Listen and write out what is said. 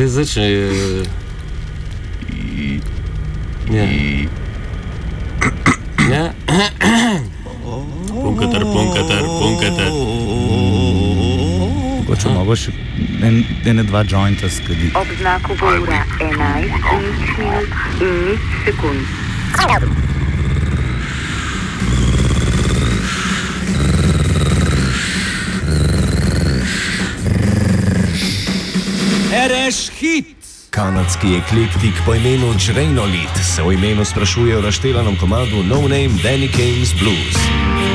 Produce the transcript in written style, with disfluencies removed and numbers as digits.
začne. Ja. Punkatar. Mogoče malo še ene dva jointa skadi. Ob znaku ura 11 minut in 0 sekund. Ereš hit! Kanadski eklektik po imenu Jrenolit se o imenu sprašuje o razštelanem komadu No Name Danny Kane's Blues.